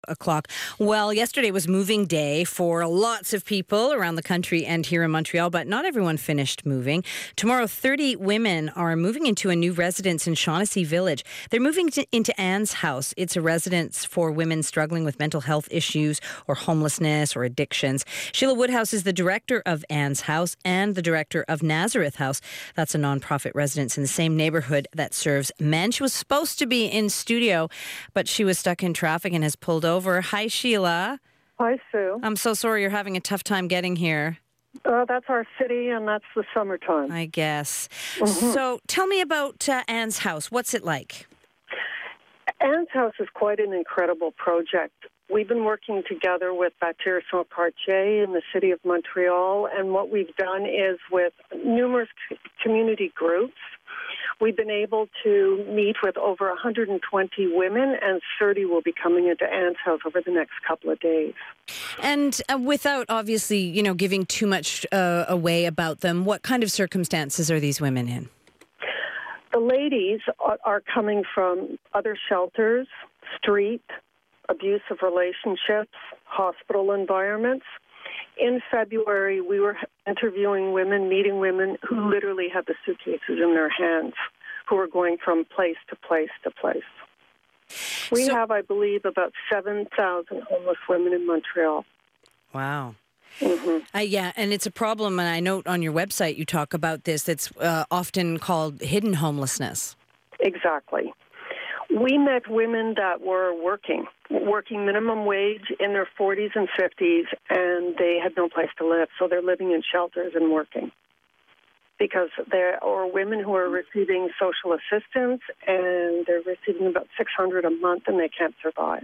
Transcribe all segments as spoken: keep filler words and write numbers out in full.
O'clock. Well, yesterday was moving day for lots of people around the country and here in Montreal, but not everyone finished moving. Tomorrow, thirty women are moving into a new residence in Shaughnessy Village. They're moving to, into Anne's House. It's a residence for women struggling with mental health issues or homelessness or addictions. Sheila Woodhouse is the director of Anne's House and the director of Nazareth House. That's a nonprofit residence in the same neighborhood that serves men. She was supposed to be in studio, but she was stuck in traffic and has pulled over. Hi, Sheila. Hi, Sue. I'm so sorry you're having a tough time getting here. Uh, that's our city, and that's the summertime. I guess. Mm-hmm. So tell me about uh, Anne's House. What's it like? Anne's House is quite an incredible project. We've been working together with Bâtir Son Quartier in the city of Montreal, and what we've done is with numerous c- community groups, we've been able to meet with over one hundred twenty women, and thirty will be coming into Anne's House over the next couple of days. And uh, without obviously, you know, giving too much uh, away about them, what kind of circumstances are these women in? The ladies are, are coming from other shelters, street, abusive relationships, hospital environments. In February, we were interviewing women, meeting women who literally had the suitcases in their hands, who were going from place to place to place. We So, have, I believe, about seven thousand homeless women in Montreal. wow. Mm-hmm. Uh, yeah, and it's a problem, and I note on your website you talk about this. It's uh, often called hidden homelessness. Exactly. We met women that were working, working minimum wage in their forties and fifties, and they had no place to live, so they're living in shelters and working. Because there are women who are receiving social assistance, and they're receiving about six hundred dollars a month, and they can't survive.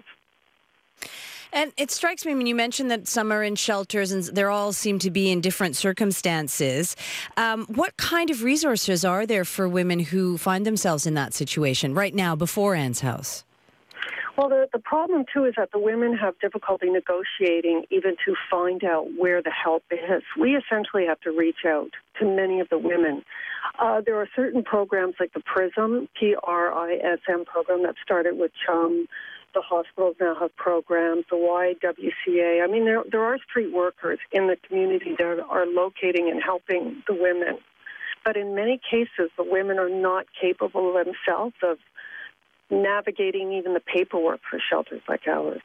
And it strikes me when you mentioned that some are in shelters and they all seem to be in different circumstances. Um, what kind of resources are there for women who find themselves in that situation right now before Anne's House? Well, the, the problem, too, is that the women have difficulty negotiating even to find out where the help is. We essentially have to reach out to many of the women. Uh, there are certain programs like the PRISM, P R I S M program that started with CHUM. The hospitals now have programs, the Y W C A. I mean, there, there are street workers in the community that are locating and helping the women. But in many cases, the women are not capable themselves of navigating even the paperwork for shelters like ours.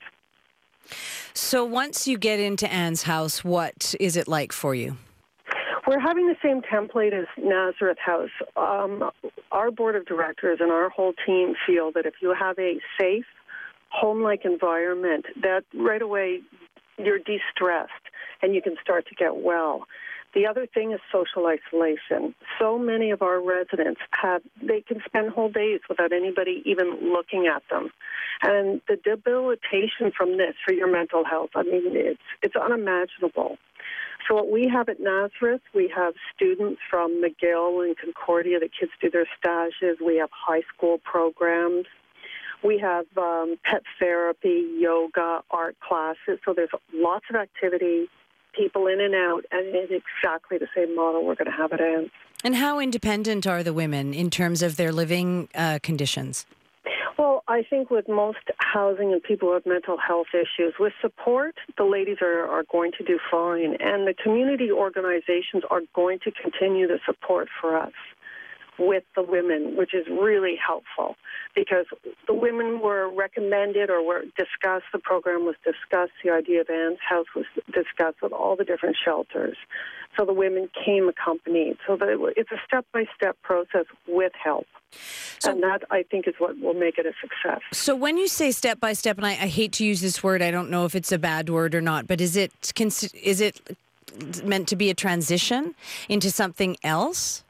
So once you get into Anne's House, what is it like for you? We're having the same template as Nazareth House. Um, our board of directors and our whole team feel that if you have a safe, home-like environment, that right away you're de-stressed and you can start to get well. The other thing is social isolation. So many of our residents have, they can spend whole days without anybody even looking at them. And the debilitation from this for your mental health, I mean, it's, it's unimaginable. So what we have at Nazareth, we have students from McGill and Concordia. The kids do their stages. We have high school programs. We have um, pet therapy, yoga, art classes. So there's lots of activity, people in and out, and it's exactly the same model we're going to have at Anne's. And how independent are the women in terms of their living uh, conditions? Well, I think with most housing and people who have mental health issues, with support, the ladies are, are going to do fine. And the community organizations are going to continue the support for us with the women, which is really helpful because the women were recommended or were discussed, the program was discussed, the idea of Anne's House was discussed with all the different shelters. So the women came accompanied. So that it's a step-by-step process with help. So, and that, I think, is what will make it a success. So when you say step-by-step, and I, I hate to use this word, I don't know if it's a bad word or not, but is it is it meant to be a transition into something else?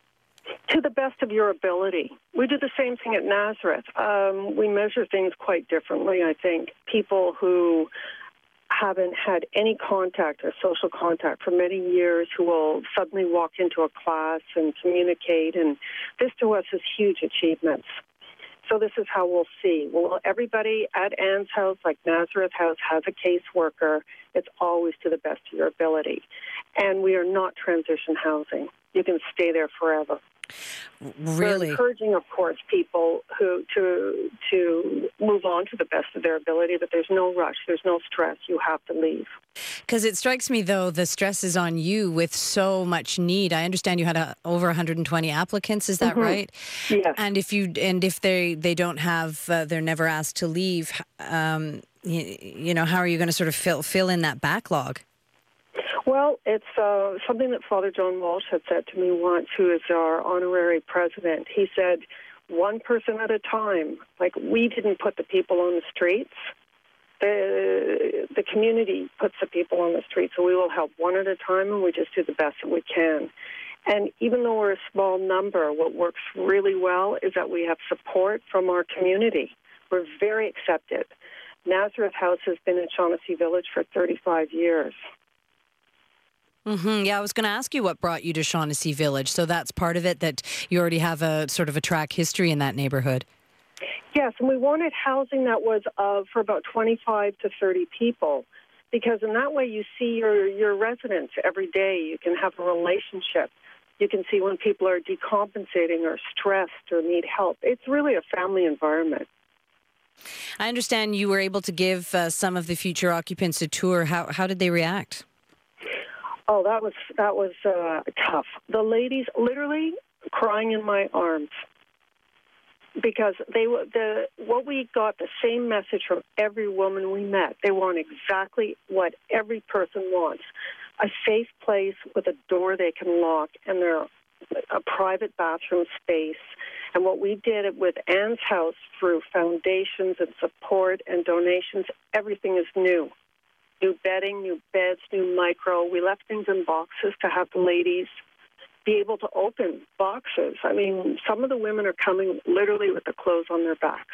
To the best of your ability. We do the same thing at Nazareth. Um, we measure things quite differently, I think. People who haven't had any contact or social contact for many years who will suddenly walk into a class and communicate, and this to us is huge achievements. So this is how we'll see. Well, everybody at Anne's House, like Nazareth House, has a caseworker. It's always to the best of your ability. And we are not transition housing. You can stay there forever. Really? We're encouraging, of course, people who to to move on to the best of their ability, but there's no rush, there's no stress. You have to leave. Because it strikes me, though, the stress is on you with so much need. I understand you had a, over one hundred twenty applicants. Is that Mm-hmm. right? Yes. And if you and if they they don't have, uh, they're never asked to leave. Um, you, you know, how are you going to sort of fill fill in that backlog? Well, it's uh, something that Father John Walsh had said to me once, who is our honorary president. He said, one person at a time. Like, we didn't put the people on the streets. The, the community puts the people on the streets, so we will help one at a time, and we just do the best that we can. And even though we're a small number, what works really well is that we have support from our community. We're very accepted. Nazareth House has been in Shaughnessy Village for thirty-five years. Mm-hmm. Yeah, I was going to ask you what brought you to Shaughnessy Village. So that's part of it, that you already have a sort of a track history in that neighborhood. Yes, and we wanted housing that was uh, for about twenty-five to thirty people, because in that way you see your, your residents every day. You can have a relationship. You can see when people are decompensating or stressed or need help. It's really a family environment. I understand you were able to give uh, some of the future occupants a tour. How how did they react? Oh, that was that was uh, tough. The ladies literally crying in my arms, because they were the what we got the same message from every woman we met. They want exactly what every person wants: a safe place with a door they can lock, and their a private bathroom space. And what we did with Anne's house, through foundations and support and donations, everything is new. New bedding, new beds, new micro. We left things in boxes to have the ladies be able to open boxes. I mean, some of the women are coming literally with the clothes on their backs.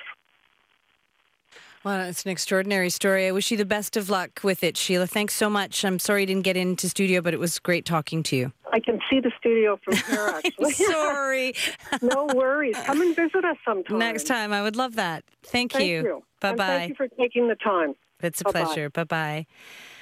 Well, it's an extraordinary story. I wish you the best of luck with it, Sheila. Thanks so much. I'm sorry you didn't get into studio, but it was great talking to you. I can see the studio from here, actually. Sorry. No worries. Come and visit us sometime. Next time. I would love that. Thank, Thank you. you. Bye-bye. And thank you for taking the time. It's a Bye-bye. pleasure. Bye-bye.